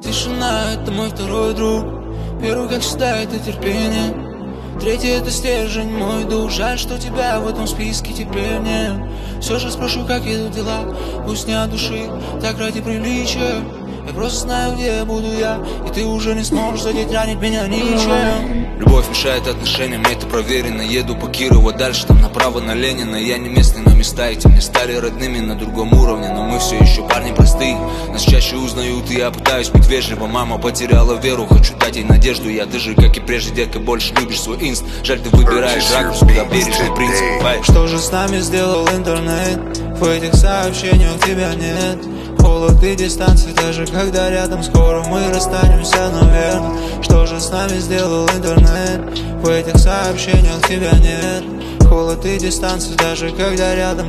Тишина — это мой второй друг. Первый, как всегда, это терпение. Третий — это стержень, мой дух. Жаль, что тебя в этом списке теперь нет. Все же спрошу, как идут дела. Пусть не от души, так ради приличия. Я просто знаю, где буду я, и ты уже не сможешь задеть, ранить меня ничем. Любовь мешает отношениям, это проверено. Еду по Кирову, дальше там направо на Ленина. Я не местный, но места эти мне стали родными на другом уровне. Но мы все еще парни простые, нас чаще узнают, и я пытаюсь быть вежливым. Мама потеряла веру, хочу дать ей надежду. Я ты же, как и прежде, детка, больше любишь свой инст. Жаль, ты выбираешь ракурс, куда бережный принцип. Что же с нами сделал интернет? В этих сообщениях тебя нет. Холод и дистанции, даже когда рядом. Скоро мы расстанемся, наверное. Что же с нами сделал интернет? В этих сообщениях тебя нет. Холод и дистанции, даже когда рядом.